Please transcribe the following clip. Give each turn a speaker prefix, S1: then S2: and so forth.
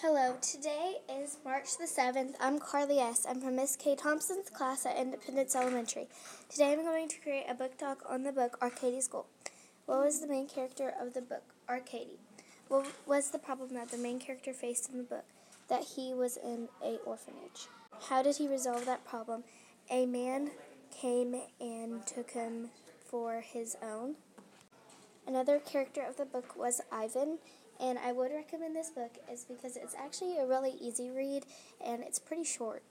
S1: Hello, today is March the 7th. I'm Carly S. I'm from Miss K. Thompson's class at Independence Elementary. Today I'm going to create a book talk on the book Arcadie's Goal. What was the main character of the book, Arcadie? What was the problem that the main character faced in the book? That he was in an orphanage. How did he resolve that problem? A man came and took him for his own. Another character of the book was Ivan, and I would recommend this book is because it's actually a really easy read and it's pretty short.